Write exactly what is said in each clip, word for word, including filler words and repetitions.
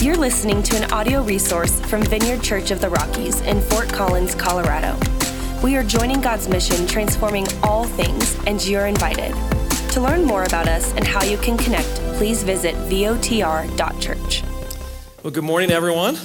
You're listening to an audio resource from Vineyard Church of the Rockies in Fort Collins, Colorado. We are joining God's mission, transforming all things, and you're invited. To learn more about us and how you can connect, please visit V O T R dot church. Well, good morning, everyone.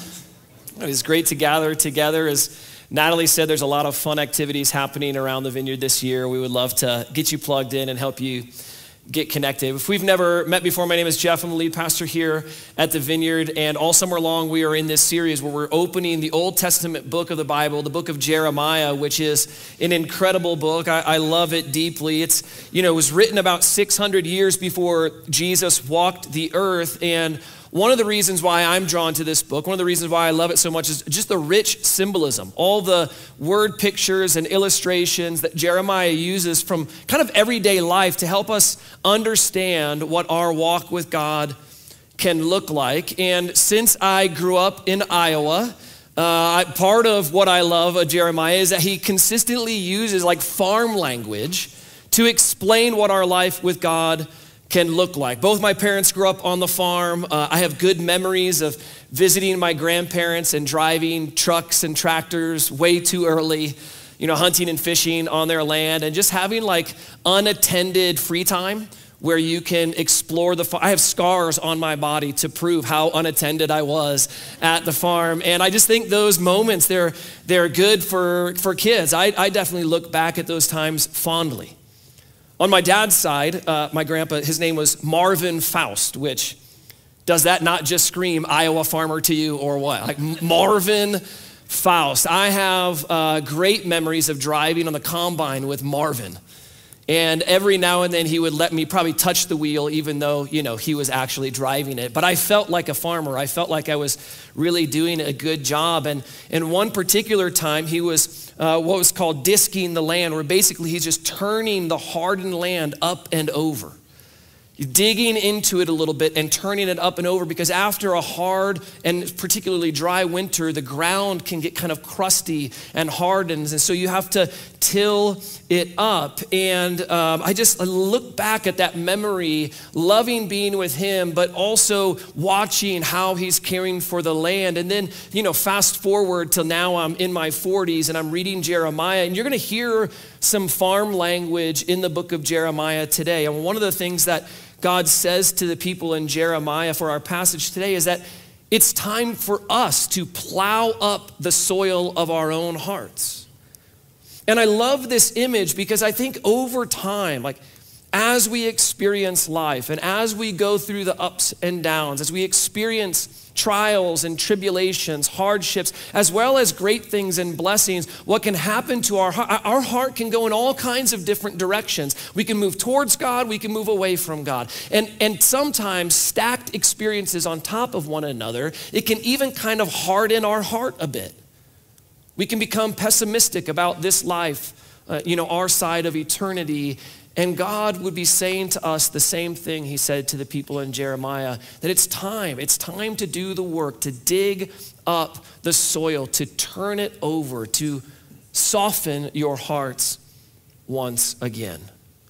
It is great to gather together. As Natalie said, there's a lot of fun activities happening around the Vineyard this year. We would love to get you plugged in and help you get connected. If we've never met before, my name is Jeff. I'm the lead pastor here at the Vineyard, and all summer long we are in this series where we're opening the Old Testament book of the Bible, the book of Jeremiah, which is an incredible book. I, I love it deeply. It's, you know, it was written about six hundred years before Jesus walked the earth, and one of the reasons why I'm drawn to this book, one of the reasons why I love it so much is just the rich symbolism, all the word pictures and illustrations that Jeremiah uses from kind of everyday life to help us understand what our walk with God can look like. And since I grew up in Iowa, uh, part of what I love of Jeremiah is that he consistently uses like farm language to explain what our life with God can look like. Both my parents grew up on the farm. Uh, I have good memories of visiting my grandparents and driving trucks and tractors way too early, you know, hunting and fishing on their land and just having like unattended free time where you can explore the farm. I have scars on my body to prove how unattended I was at the farm. And I just think those moments, they're they're good for, for kids. I, I definitely look back at those times fondly. On my dad's side, uh, my grandpa, his name was Marvin Faust, which, does that not just scream Iowa farmer to you or what? Like Marvin Faust. I have uh, great memories of driving on the combine with Marvin. And every now and then he would let me probably touch the wheel even though, you know, he was actually driving it. But I felt like a farmer. I felt like I was really doing a good job. And in one particular time, he was uh, what was called disking the land, where basically he's just turning the hardened land up and over. Digging into it a little bit and turning it up and over, because after a hard and particularly dry winter, the ground can get kind of crusty and hardens. And so you have to till it up. And um, I just I look back at that memory, loving being with him, but also watching how he's caring for the land. And then, you know, fast forward till now I'm in my forties and I'm reading Jeremiah, and you're going to hear some farm language in the book of Jeremiah today. And one of the things that God says to the people in Jeremiah for our passage today is that it's time for us to plow up the soil of our own hearts. And I love this image because I think over time, like as we experience life and as we go through the ups and downs, as we experience trials and tribulations, hardships, as well as great things and blessings, what can happen to our heart? Our heart can go in all kinds of different directions. We can move towards God, we can move away from God. And, and sometimes stacked experiences on top of one another, it can even kind of harden our heart a bit. We can become pessimistic about this life, uh, you know, our side of eternity. And God would be saying to us the same thing he said to the people in Jeremiah, that it's time, it's time to do the work, to dig up the soil, to turn it over, to soften your hearts once again.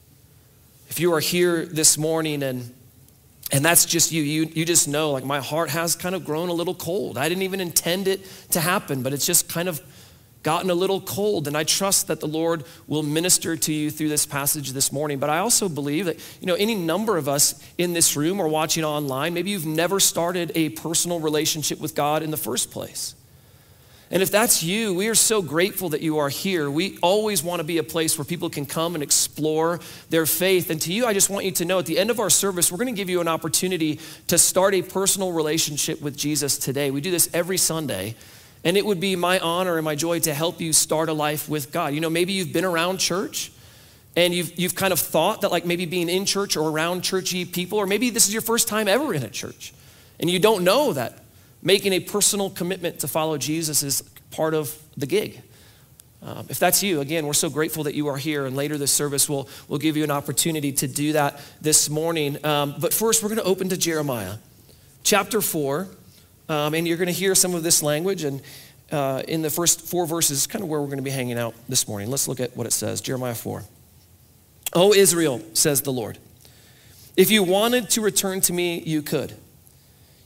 If you are here this morning and and that's just you, you, you just know, like my heart has kind of grown a little cold. I didn't even intend it to happen, but it's just kind of gotten a little cold, and I trust that the Lord will minister to you through this passage this morning. But I also believe that, you know, any number of us in this room or watching online, maybe you've never started a personal relationship with God in the first place. And if that's you, we are so grateful that you are here. We always want to be a place where people can come and explore their faith. And to you, I just want you to know at the end of our service, we're going to give you an opportunity to start a personal relationship with Jesus today. We do this every Sunday. And it would be my honor and my joy to help you start a life with God. You know, maybe you've been around church and you've you've kind of thought that like maybe being in church or around churchy people, or maybe this is your first time ever in a church and you don't know that making a personal commitment to follow Jesus is part of the gig. Um, if that's you, again, we're so grateful that you are here, and later this service will will give you an opportunity to do that this morning. Um, but first, we're going to open to Jeremiah chapter four. Um, and you're going to hear some of this language, and uh, in the first four verses, kind of where we're going to be hanging out this morning. Let's look at what it says, Jeremiah four. O Israel, says the Lord, if you wanted to return to me, you could.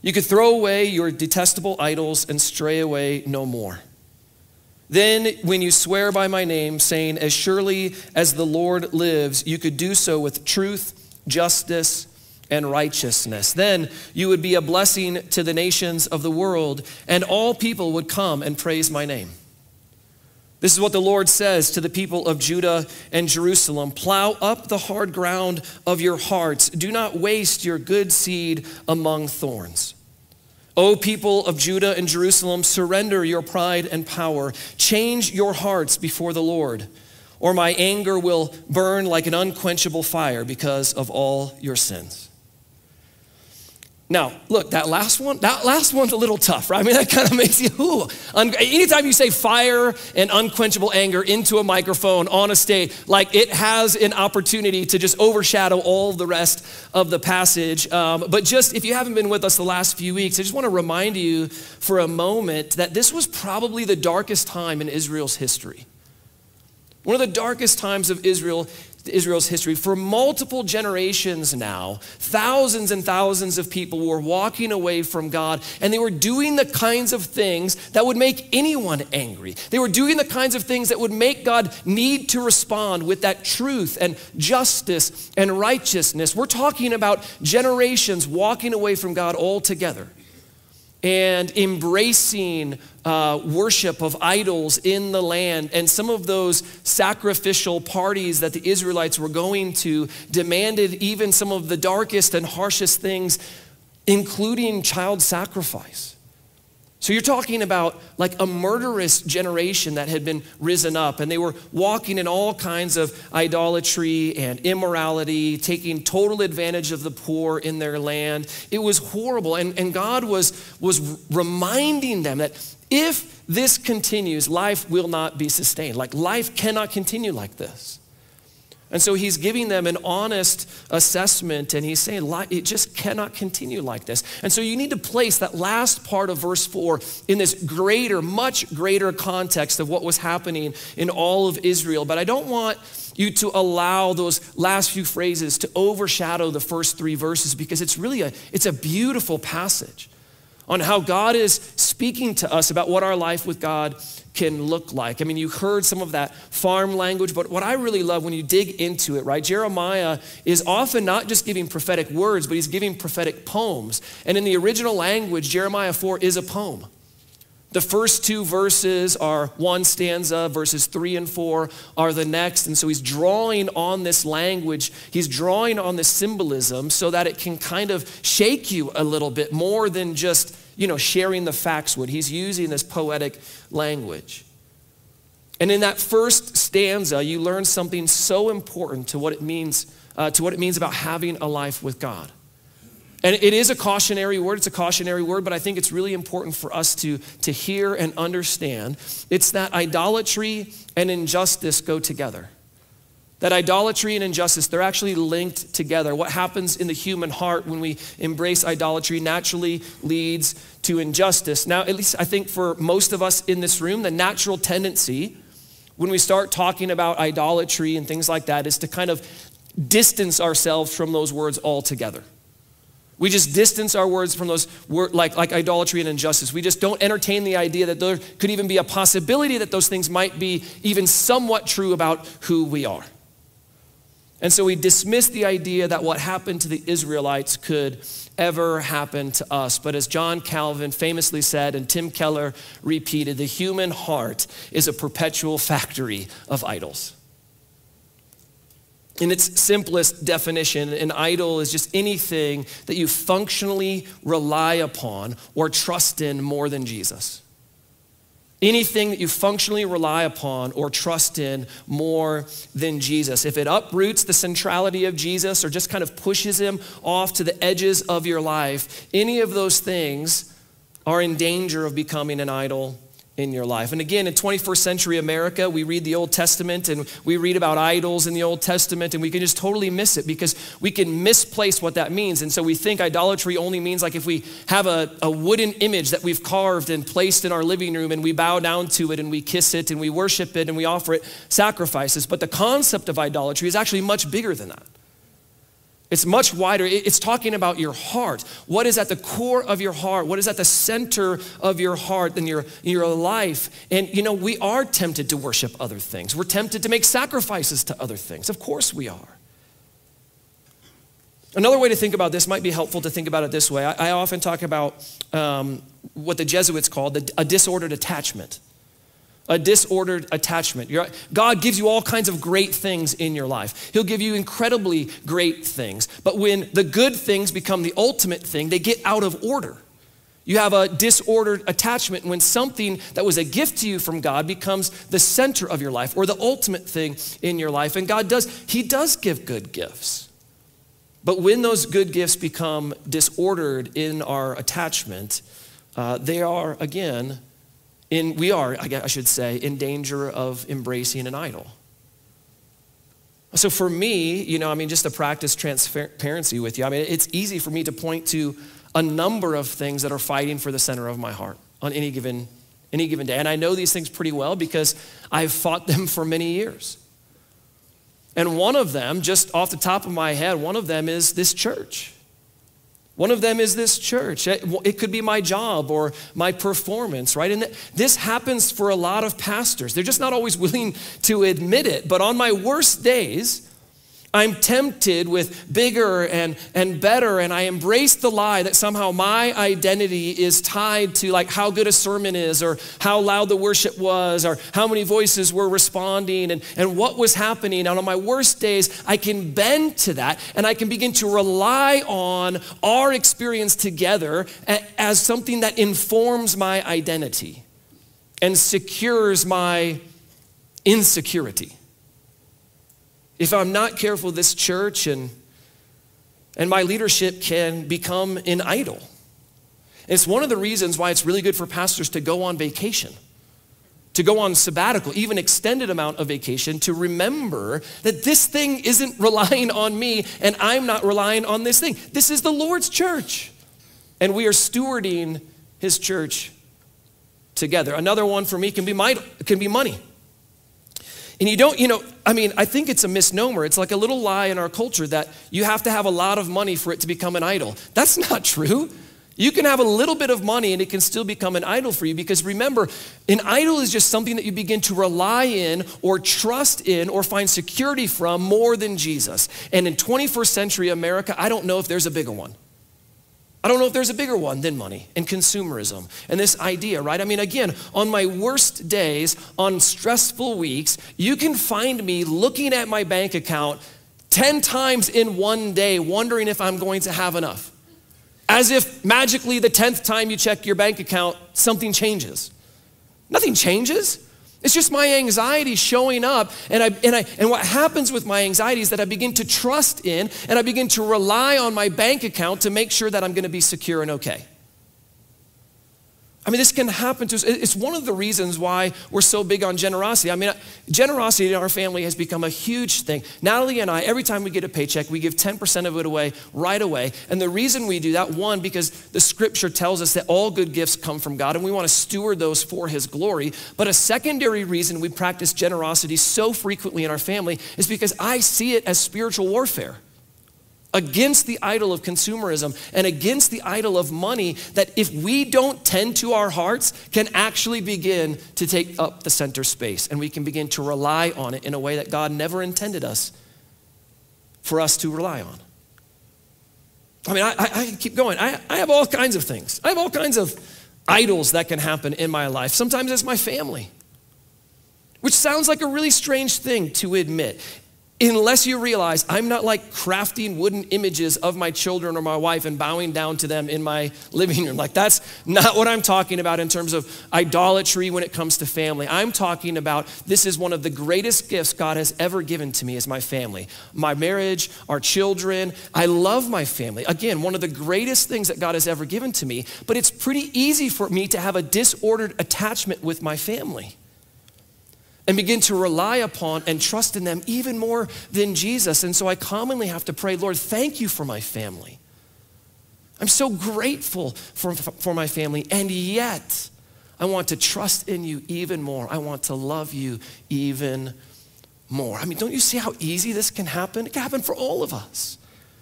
You could throw away your detestable idols and stray away no more. Then when you swear by my name, saying, as surely as the Lord lives, you could do so with truth, justice, and righteousness. Then you would be a blessing to the nations of the world, and all people would come and praise my name. This is what the Lord says to the people of Judah and Jerusalem. Plow up the hard ground of your hearts. Do not waste your good seed among thorns. O people of Judah and Jerusalem, surrender your pride and power. Change your hearts before the Lord, or my anger will burn like an unquenchable fire because of all your sins. Now, look, that last one, that last one's a little tough, right? I mean, that kind of makes you, ooh. Anytime you say fire and unquenchable anger into a microphone on a stage, like it has an opportunity to just overshadow all the rest of the passage. Um, but just, if you haven't been with us the last few weeks, I just want to remind you for a moment that this was probably the darkest time in Israel's history. One of the darkest times of Israel Israel's history. For multiple generations now, thousands and thousands of people were walking away from God, and they were doing the kinds of things that would make anyone angry. They were doing the kinds of things that would make God need to respond with that truth and justice and righteousness. We're talking about generations walking away from God altogether and embracing uh, worship of idols in the land. And some of those sacrificial parties that the Israelites were going to demanded even some of the darkest and harshest things, including child sacrifice. So you're talking about like a murderous generation that had been risen up, and they were walking in all kinds of idolatry and immorality, taking total advantage of the poor in their land. It was horrible, and, and God was, was reminding them that if this continues, life will not be sustained. Like life cannot continue like this. And so he's giving them an honest assessment, and he's saying it just cannot continue like this. And so you need to place that last part of verse four in this greater, much greater context of what was happening in all of Israel. But I don't want you to allow those last few phrases to overshadow the first three verses, because it's really a, it's a beautiful passage on how God is speaking to us about what our life with God can look like. I mean, you heard some of that farm language, but what I really love when you dig into it, right? Jeremiah is often not just giving prophetic words, but he's giving prophetic poems. And in the original language, Jeremiah four is a poem. The first two verses are one stanza, verses three and four are the next. And so he's drawing on this language, he's drawing on this symbolism so that it can kind of shake you a little bit more than just, you know, sharing the facts would. He's using this poetic language. And in that first stanza, you learn something so important to what it means, uh, to what it means about having a life with God. And it is a cautionary word, it's a cautionary word, but I think it's really important for us to, to hear and understand. It's that idolatry and injustice go together. That idolatry and injustice, they're actually linked together. What happens in the human heart when we embrace idolatry naturally leads to injustice. Now, at least I think for most of us in this room, the natural tendency when we start talking about idolatry and things like that is to kind of distance ourselves from those words altogether. We just distance our words from those words like, like idolatry and injustice. We just don't entertain the idea that there could even be a possibility that those things might be even somewhat true about who we are. And so we dismiss the idea that what happened to the Israelites could ever happen to us. But as John Calvin famously said, and Tim Keller repeated, the human heart is a perpetual factory of idols. In its simplest definition, an idol is just anything that you functionally rely upon or trust in more than Jesus. Anything that you functionally rely upon or trust in more than Jesus. If it uproots the centrality of Jesus or just kind of pushes him off to the edges of your life, any of those things are in danger of becoming an idol in your life. And again, in twenty-first century America, we read the Old Testament and we read about idols in the Old Testament, and we can just totally miss it because we can misplace what that means. And so we think idolatry only means like if we have a, a wooden image that we've carved and placed in our living room and we bow down to it and we kiss it and we worship it and we offer it sacrifices. But the concept of idolatry is actually much bigger than that. It's much wider. It's talking about your heart. What is at the core of your heart? What is at the center of your heart and your, your life? And you know, we are tempted to worship other things. We're tempted to make sacrifices to other things. Of course we are. Another way to think about this might be helpful to think about it this way. I, I often talk about um, what the Jesuits called the, a disordered attachment. A disordered attachment. You're, God gives you all kinds of great things in your life. He'll give you incredibly great things. But when the good things become the ultimate thing, they get out of order. You have a disordered attachment when something that was a gift to you from God becomes the center of your life or the ultimate thing in your life. And God does, he does give good gifts. But when those good gifts become disordered in our attachment, uh, they are, again, In, we are, I should say, in danger of embracing an idol. So for me, you know, I mean, just to practice transparency with you, I mean, it's easy for me to point to a number of things that are fighting for the center of my heart on any given, any given day. And I know these things pretty well because I've fought them for many years. And one of them, just off the top of my head, one of them is this church. One of them is this church. It could be my job or my performance, right? And this happens for a lot of pastors. They're just not always willing to admit it. But on my worst days, I'm tempted with bigger and, and better, and I embrace the lie that somehow my identity is tied to like how good a sermon is or how loud the worship was or how many voices were responding and, and what was happening. And on my worst days, I can bend to that and I can begin to rely on our experience together as something that informs my identity and secures my insecurity. If I'm not careful, this church and, and my leadership can become an idol. It's one of the reasons why it's really good for pastors to go on vacation, to go on sabbatical, even extended amount of vacation, to remember that this thing isn't relying on me and I'm not relying on this thing. This is the Lord's church, and we are stewarding his church together. Another one for me can be my, can be money. And you don't, you know, I mean, I think it's a misnomer. It's like a little lie in our culture that you have to have a lot of money for it to become an idol. That's not true. You can have a little bit of money and it can still become an idol for you, because remember, an idol is just something that you begin to rely in or trust in or find security from more than Jesus. And in twenty-first century America, I don't know if there's a bigger one. I don't know if there's a bigger one than money and consumerism and this idea, right? I mean, again, on my worst days, on stressful weeks, you can find me looking at my bank account ten times in one day, wondering if I'm going to have enough. As if magically the tenth time you check your bank account, something changes. Nothing changes. It's just my anxiety showing up, and I and I and what happens with my anxiety is that I begin to trust in and I begin to rely on my bank account to make sure that I'm going to be secure and okay. I mean, this can happen to us. It's one of the reasons why we're so big on generosity. I mean, generosity in our family has become a huge thing. Natalie and I, every time we get a paycheck, we give ten percent of it away right away. And the reason we do that, one, because the scripture tells us that all good gifts come from God and we want to steward those for his glory. But a secondary reason we practice generosity so frequently in our family is because I see it as spiritual warfare against the idol of consumerism and against the idol of money that, if we don't tend to our hearts, can actually begin to take up the center space, and we can begin to rely on it in a way that God never intended us for us to rely on. I mean, I, I can keep going. I, I have all kinds of things. I have all kinds of idols that can happen in my life. Sometimes it's my family, which sounds like a really strange thing to admit. Unless you realize I'm not like crafting wooden images of my children or my wife and bowing down to them in my living room. Like, that's not what I'm talking about in terms of idolatry when it comes to family. I'm talking about, this is one of the greatest gifts God has ever given to me, is my family. My marriage, our children. I love my family. Again, one of the greatest things that God has ever given to me, but it's pretty easy for me to have a disordered attachment with my family and begin to rely upon and trust in them even more than Jesus. And so I commonly have to pray, Lord, thank you for my family. I'm so grateful for, for my family, and yet I want to trust in you even more. I want to love you even more. I mean, don't you see how easy this can happen? It can happen for all of us.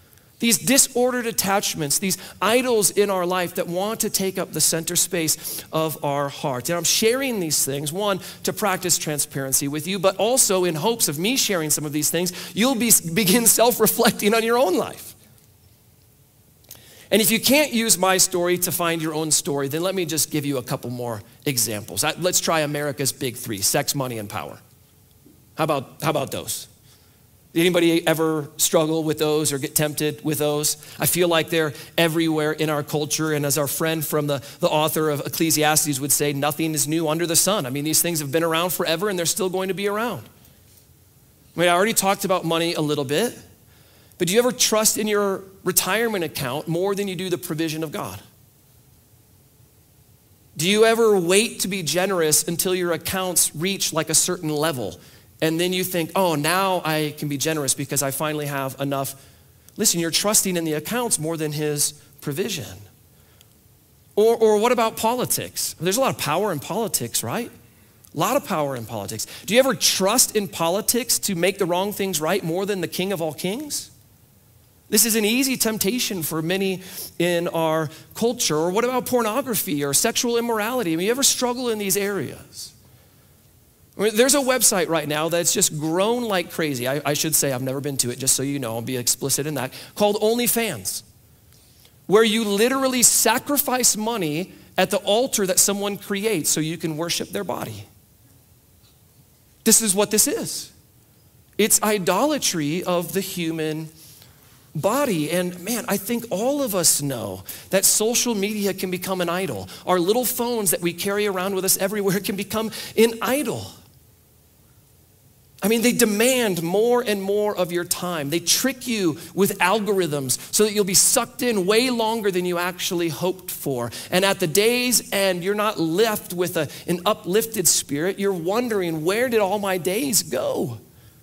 These disordered attachments, these idols in our life that want to take up the center space of our heart. And I'm sharing these things, one, to practice transparency with you, but also in hopes of me sharing some of these things, you'll be, begin self-reflecting on your own life. And if you can't use my story to find your own story, then let me just give you a couple more examples. Let's try America's big three: sex, money, and power. How about, how about those? Anybody ever struggle with those or get tempted with those? I feel like they're everywhere in our culture. And as our friend from the, the author of Ecclesiastes would say, nothing is new under the sun. I mean, these things have been around forever and they're still going to be around. I mean, I already talked about money a little bit, but do you ever trust in your retirement account more than you do the provision of God? Do you ever wait to be generous until your accounts reach like a certain level? And then you think, oh, now I can be generous because I finally have enough. Listen, you're trusting in the accounts more than his provision. Or, or what about politics? There's a lot of power in politics, right? A lot of power in politics. Do you ever trust in politics to make the wrong things right more than the King of all kings? This is an easy temptation for many in our culture. Or what about pornography or sexual immorality? I mean, you ever struggle in these areas? I mean, there's a website right now that's just grown like crazy. I, I should say I've never been to it, just so you know, I'll be explicit in that, called OnlyFans, where you literally sacrifice money at the altar that someone creates so you can worship their body. This is what this is. It's idolatry of the human body. And man, I think all of us know that social media can become an idol. Our little phones that we carry around with us everywhere can become an idol. I mean, they demand more and more of your time. They trick you with algorithms so that you'll be sucked in way longer than you actually hoped for. And at the day's end, you're not left with a, an uplifted spirit. You're wondering, where did all my days go?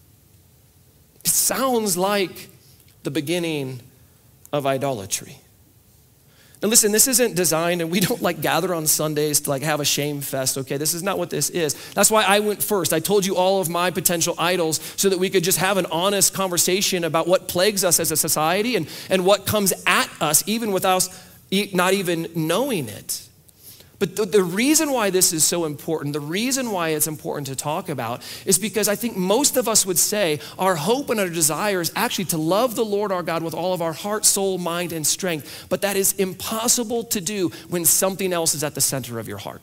It sounds like the beginning of idolatry. Now listen, this isn't designed, and we don't like gather on Sundays to like have a shame fest, okay? This is not what this is. That's why I went first. I told you all of my potential idols so that we could just have an honest conversation about what plagues us as a society and, and what comes at us even without not even knowing it. But the, the reason why this is so important, the reason why it's important to talk about is because I think most of us would say our hope and our desire is actually to love the Lord our God with all of our heart, soul, mind, and strength. But that is impossible to do when something else is at the center of your heart.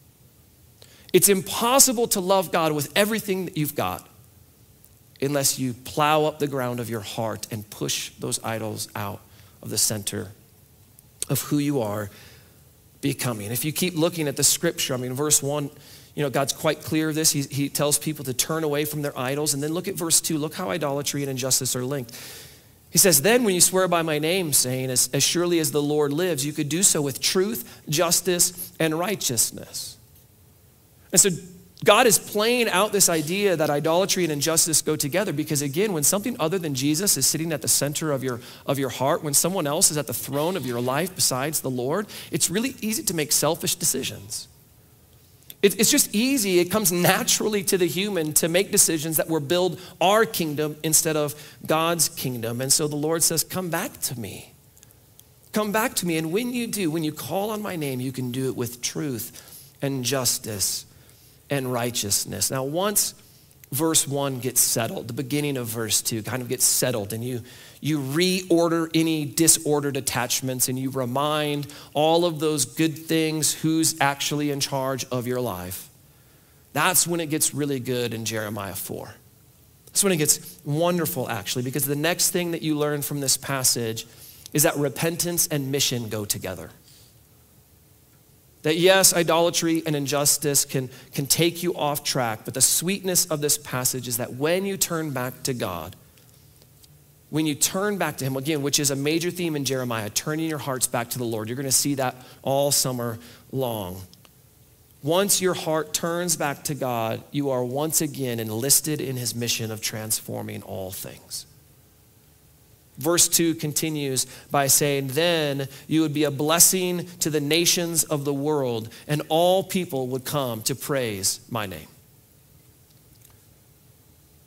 It's impossible to love God with everything that you've got unless you plow up the ground of your heart and push those idols out of the center of who you are becoming. If you keep looking at the scripture, I mean, verse one, you know, God's quite clear of this. He, he tells people to turn away from their idols. And then look at verse two. Look how idolatry and injustice are linked. He says, then when you swear by my name, saying, as, as surely as the Lord lives, you could do so with truth, justice, and righteousness. And so God is playing out this idea that idolatry and injustice go together because, again, when something other than Jesus is sitting at the center of your, of your heart, when someone else is at the throne of your life besides the Lord, it's really easy to make selfish decisions. It, it's just easy. It comes naturally to the human to make decisions that will build our kingdom instead of God's kingdom. And so the Lord says, come back to me. Come back to me. And when you do, when you call on my name, you can do it with truth and justice and righteousness. Now, once verse one gets settled, the beginning of verse two kind of gets settled, and you, you reorder any disordered attachments, and you remind all of those good things who's actually in charge of your life. That's when it gets really good in Jeremiah four. That's when it gets wonderful, actually, because the next thing that you learn from this passage is that repentance and mission go together. That yes, idolatry and injustice can, can take you off track, but the sweetness of this passage is that when you turn back to God, when you turn back to him, again, which is a major theme in Jeremiah, turning your hearts back to the Lord. You're gonna see that all summer long. Once your heart turns back to God, you are once again enlisted in his mission of transforming all things. Verse two continues by saying, then you would be a blessing to the nations of the world, and all people would come to praise my name.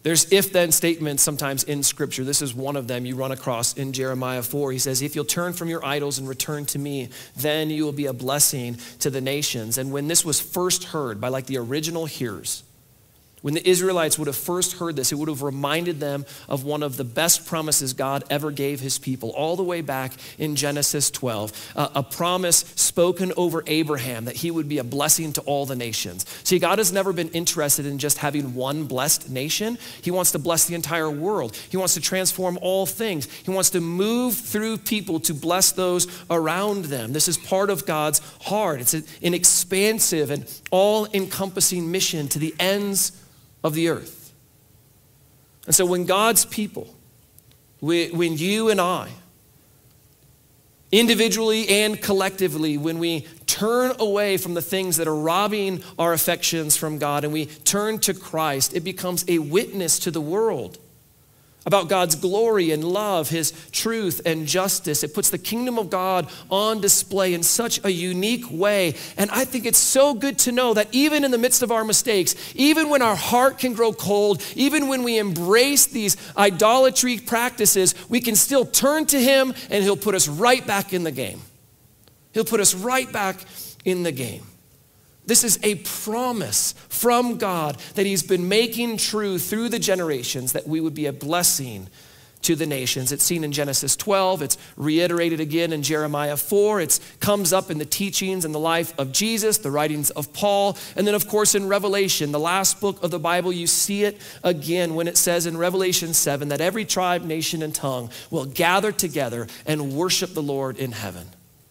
There's if-then statements sometimes in Scripture. This is one of them you run across in Jeremiah four. He says, if you'll turn from your idols and return to me, then you will be a blessing to the nations. And when this was first heard by like the original hearers, when the Israelites would have first heard this, it would have reminded them of one of the best promises God ever gave his people, all the way back in Genesis twelve, uh, a promise spoken over Abraham that he would be a blessing to all the nations. See, God has never been interested in just having one blessed nation. He wants to bless the entire world. He wants to transform all things. He wants to move through people to bless those around them. This is part of God's heart. It's an expansive and all-encompassing mission to the ends of the earth. And so when God's people, when you and I, individually and collectively, when we turn away from the things that are robbing our affections from God and we turn to Christ, it becomes a witness to the world about God's glory and love, his truth and justice. It puts the kingdom of God on display in such a unique way. And I think it's so good to know that even in the midst of our mistakes, even when our heart can grow cold, even when we embrace these idolatry practices, we can still turn to him and he'll put us right back in the game. He'll put us right back in the game. This is a promise from God that he's been making true through the generations, that we would be a blessing to the nations. It's seen in Genesis twelve. It's reiterated again in Jeremiah four. It comes up in the teachings and the life of Jesus, the writings of Paul. And then, of course, in Revelation, the last book of the Bible, you see it again when it says in Revelation seven that every tribe, nation, and tongue will gather together and worship the Lord in heaven.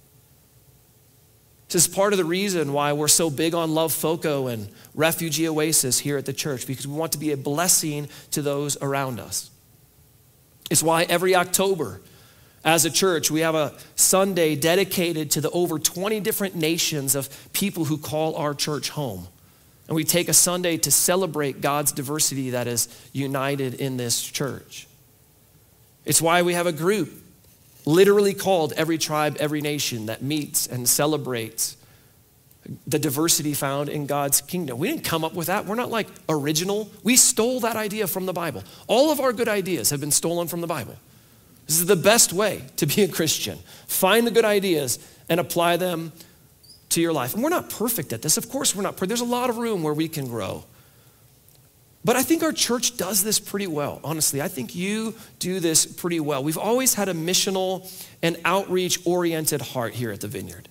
This is part of the reason why we're so big on Love Foco and Refugee Oasis here at the church, because we want to be a blessing to those around us. It's why every October, as a church, we have a Sunday dedicated to the over twenty different nations of people who call our church home. And we take a Sunday to celebrate God's diversity that is united in this church. It's why we have a group literally called Every Tribe, Every Nation, that meets and celebrates the diversity found in God's kingdom. We didn't come up with that. We're not like original. We stole that idea from the Bible. All of our good ideas have been stolen from the Bible. This is the best way to be a Christian. Find the good ideas and apply them to your life. And we're not perfect at this. Of course we're not perfect. There's a lot of room where we can grow. But I think our church does this pretty well, honestly. I think you do this pretty well. We've always had a missional and outreach-oriented heart here at the Vineyard.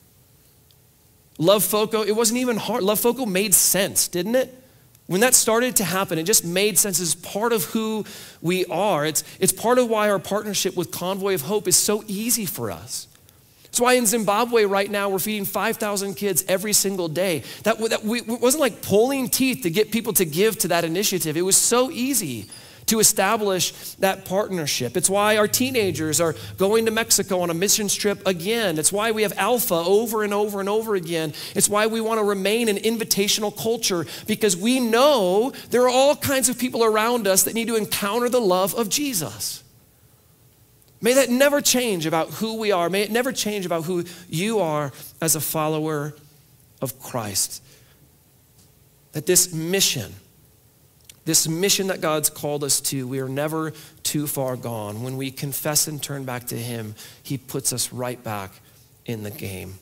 Love Foco, it wasn't even hard. Love Foco made sense, didn't it? When that started to happen, it just made sense. It's part of who we are. It's, it's part of why our partnership with Convoy of Hope is so easy for us. That's why in Zimbabwe right now, we're feeding five thousand kids every single day. That, that we, it wasn't like pulling teeth to get people to give to that initiative. It was so easy to establish that partnership. It's why our teenagers are going to Mexico on a missions trip again. It's why we have Alpha over and over and over again. It's why we want to remain an invitational culture, because we know there are all kinds of people around us that need to encounter the love of Jesus. May that never change about who we are. May it never change about who you are as a follower of Christ. That this mission, this mission that God's called us to, we are never too far gone. When we confess and turn back to him, he puts us right back in the game.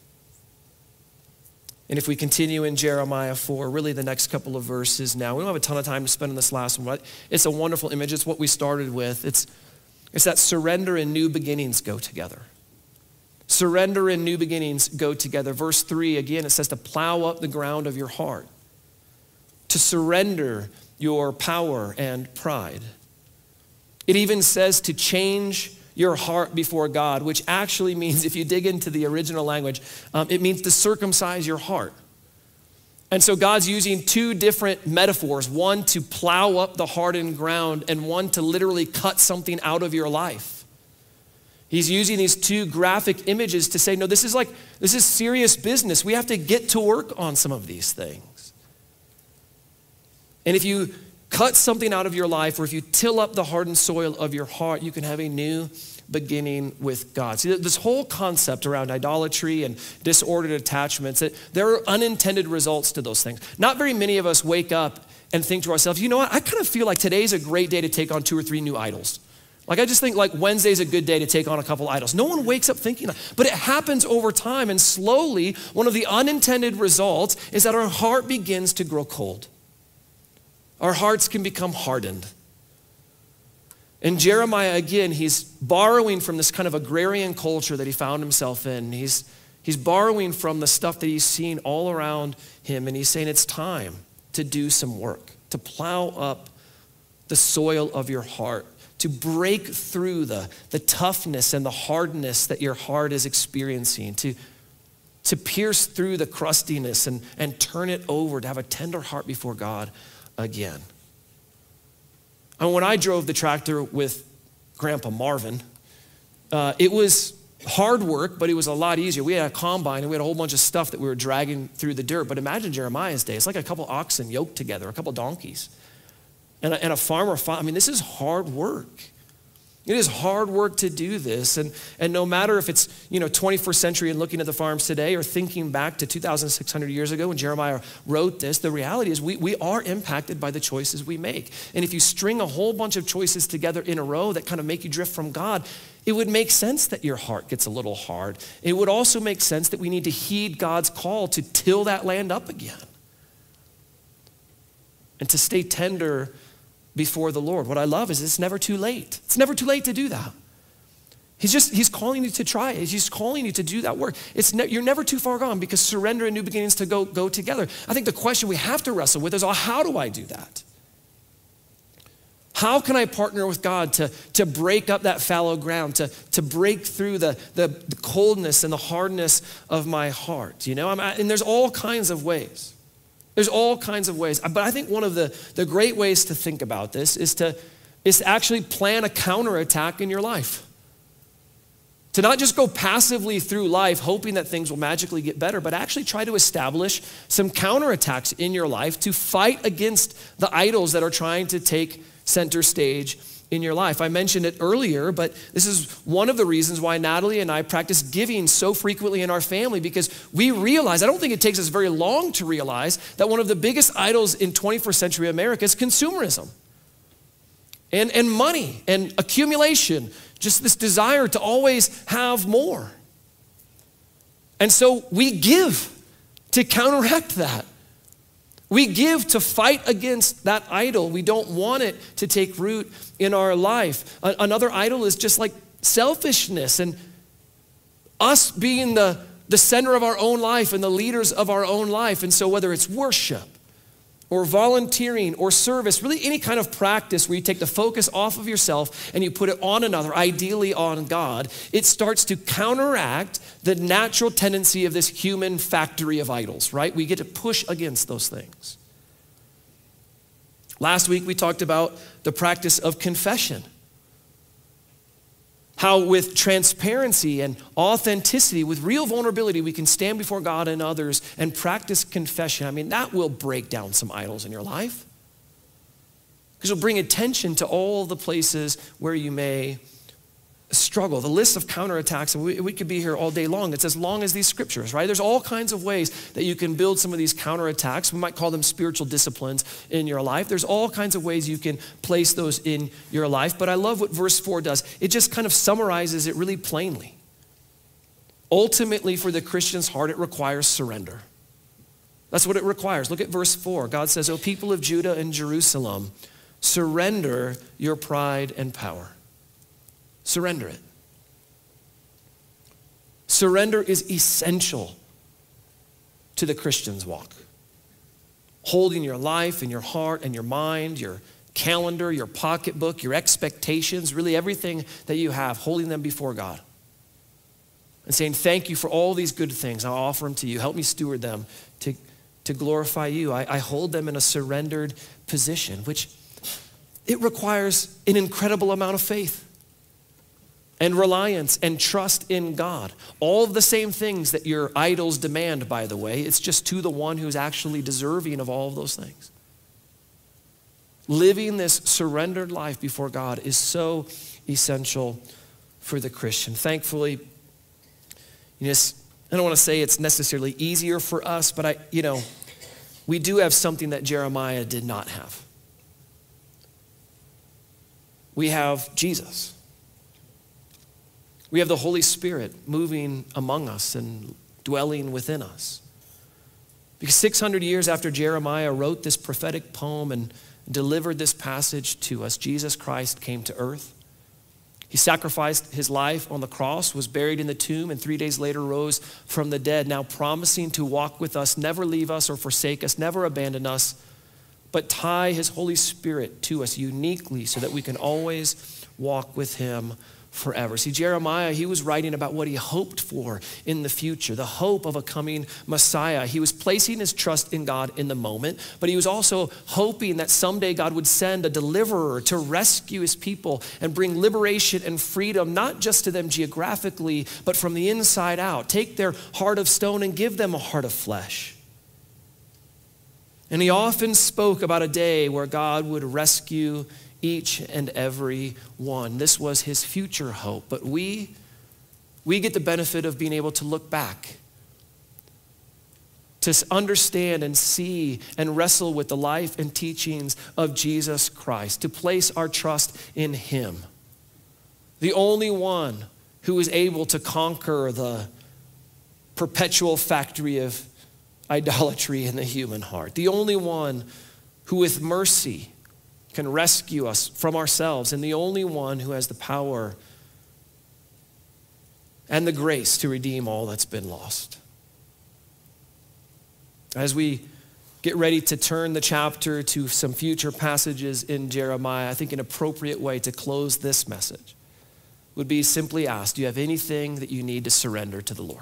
And if we continue in Jeremiah four, really the next couple of verses now, we don't have a ton of time to spend on this last one, but it's a wonderful image. It's what we started with. It's It's that surrender and new beginnings go together. Surrender and new beginnings go together. Verse three, again, it says to plow up the ground of your heart, to surrender your power and pride. It even says to change your heart before God, which actually means, if you dig into the original language, um, it means to circumcise your heart. And so God's using two different metaphors, one to plow up the hardened ground and one to literally cut something out of your life. He's using these two graphic images to say, no, this is like, this is serious business. We have to get to work on some of these things. And if you cut something out of your life, or if you till up the hardened soil of your heart, you can have a new beginning with God. See, this whole concept around idolatry and disordered attachments, that there are unintended results to those things. Not very many of us wake up and think to ourselves, you know what, I kind of feel like today's a great day to take on two or three new idols. Like I just think like Wednesday's a good day to take on a couple idols. No one wakes up thinking that, but it happens over time, and slowly one of the unintended results is that our heart begins to grow cold. Our hearts can become hardened. And Jeremiah, again, he's borrowing from this kind of agrarian culture that he found himself in. He's, he's borrowing from the stuff that he's seen all around him, and he's saying it's time to do some work, to plow up the soil of your heart, to break through the, the toughness and the hardness that your heart is experiencing, to, to pierce through the crustiness and, and turn it over, to have a tender heart before God again. And when I drove the tractor with Grandpa Marvin, uh, it was hard work, but it was a lot easier. We had a combine and we had a whole bunch of stuff that we were dragging through the dirt. But imagine Jeremiah's day. It's like a couple oxen yoked together, a couple donkeys. And a, and a farmer, I mean, this is hard work. It is hard work to do this. And, and no matter if it's, you know, twenty-first century and looking at the farms today or thinking back to two thousand six hundred years ago when Jeremiah wrote this, the reality is we, we are impacted by the choices we make. And if you string a whole bunch of choices together in a row that kind of make you drift from God, it would make sense that your heart gets a little hard. It would also make sense that we need to heed God's call to till that land up again and to stay tender before the Lord. What I love is it's never too late. It's never too late to do that. He's just, he's calling you to try it. He's calling you to do that work. It's ne- you're never too far gone because surrender and new beginnings to go, go together. I think the question we have to wrestle with is, oh, how do I do that? How can I partner with God to, to break up that fallow ground, to, to break through the, the, the coldness and the hardness of my heart? You know, I'm, and there's all kinds of ways. There's all kinds of ways. But I think one of the, the great ways to think about this is to, is to actually plan a counterattack in your life. To not just go passively through life hoping that things will magically get better, but actually try to establish some counterattacks in your life to fight against the idols that are trying to take center stage in your life. I mentioned it earlier, but this is one of the reasons why Natalie and I practice giving so frequently in our family, because we realize, I don't think it takes us very long to realize that one of the biggest idols in twenty-first century America is consumerism and, and money and accumulation, just this desire to always have more. And so we give to counteract that. We give to fight against that idol. We don't want it to take root in our life. A- another idol is just like selfishness and us being the, the center of our own life and the leaders of our own life. And so whether it's worship or volunteering or service, really any kind of practice where you take the focus off of yourself and you put it on another, ideally on God, it starts to counteract the natural tendency of this human factory of idols, right? We get to push against those things. Last week we talked about the practice of confession. How with transparency and authenticity, with real vulnerability, we can stand before God and others and practice confession. I mean, that will break down some idols in your life. Because it'll bring attention to all the places where you may struggle. The list of counterattacks, and we, we could be here all day long. It's as long as these scriptures, right? There's all kinds of ways that you can build some of these counterattacks. We might call them spiritual disciplines in your life. There's all kinds of ways you can place those in your life. But I love what verse four does. It just kind of summarizes it really plainly. Ultimately, for the Christian's heart, it requires surrender. That's what it requires. Look at verse four. God says, "O people of Judah and Jerusalem, surrender your pride and power." Surrender it. Surrender is essential to the Christian's walk. Holding your life and your heart and your mind, your calendar, your pocketbook, your expectations, really everything that you have, holding them before God. And saying, thank you for all these good things. I'll offer them to you. Help me steward them to, to glorify you. I, I hold them in a surrendered position, which it requires an incredible amount of faith and reliance and trust in God. All of the same things that your idols demand, by the way. It's just to the one who's actually deserving of all of those things. Living this surrendered life before God is so essential for the Christian. Thankfully, you know, I don't want to say it's necessarily easier for us, but I, you know, we do have something that Jeremiah did not have. We have Jesus. We have the Holy Spirit moving among us and dwelling within us. Because six hundred years after Jeremiah wrote this prophetic poem and delivered this passage to us, Jesus Christ came to earth. He sacrificed his life on the cross, was buried in the tomb, and three days later rose from the dead, now promising to walk with us, never leave us or forsake us, never abandon us, but tie his Holy Spirit to us uniquely so that we can always walk with him forever. See, Jeremiah, he was writing about what he hoped for in the future, the hope of a coming Messiah. He was placing his trust in God in the moment, but he was also hoping that someday God would send a deliverer to rescue his people and bring liberation and freedom, not just to them geographically, but from the inside out. Take their heart of stone and give them a heart of flesh. And he often spoke about a day where God would rescue each and every one. This was his future hope. But we, we get the benefit of being able to look back, to understand and see and wrestle with the life and teachings of Jesus Christ, to place our trust in him, the only one who is able to conquer the perpetual factory of idolatry in the human heart, the only one who with mercy can rescue us from ourselves, and the only one who has the power and the grace to redeem all that's been lost. As we get ready to turn the chapter to some future passages in Jeremiah, I think an appropriate way to close this message would be simply ask, do you have anything that you need to surrender to the Lord?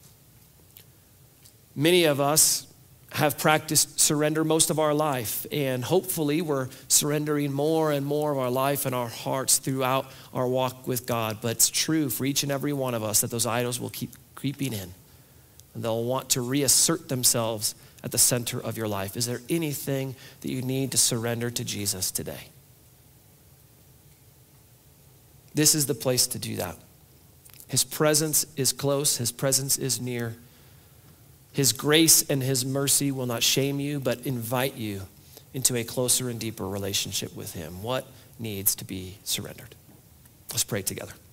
Many of us have practiced surrender most of our life, and hopefully we're surrendering more and more of our life and our hearts throughout our walk with God. But it's true for each and every one of us that those idols will keep creeping in, and they'll want to reassert themselves at the center of your life. Is there anything that you need to surrender to Jesus today? This is the place to do that. His presence is close. His presence is near. His grace and his mercy will not shame you, but invite you into a closer and deeper relationship with him. What needs to be surrendered? Let's pray together.